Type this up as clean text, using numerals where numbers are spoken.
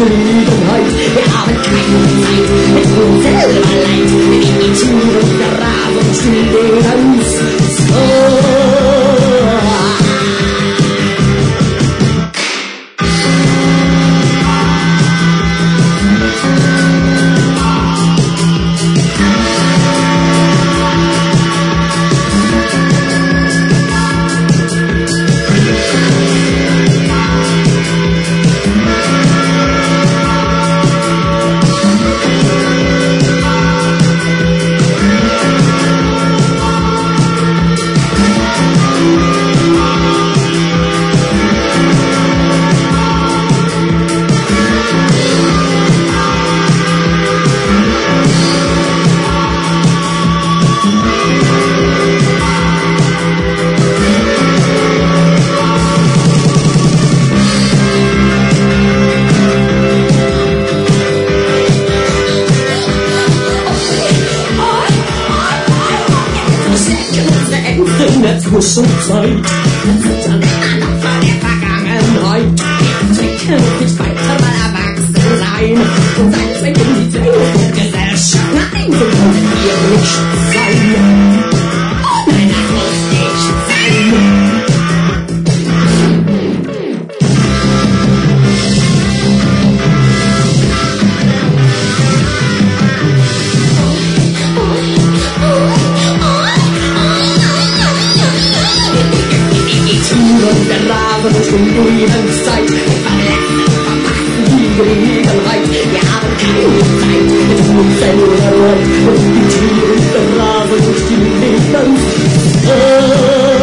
Gelegenheit. Wir haben keine Zeit, mit uns selber leid. Die Tiere graben stillens so. Jetzt muss schon Zeit, das ist an der Vergangenheit. Wir können nicht weiter mal erwachsen sein und sein Zwecken die Pläne der Gesellschaft. Nein, so können wir nicht sein. Oh nein, das muss nicht sein. Der Raben ist um Lebenszeit. Wir verpassen die Gelegenheit. Wir haben keine Zeit, mit uns selber und die Tiere graben durch die Lebens.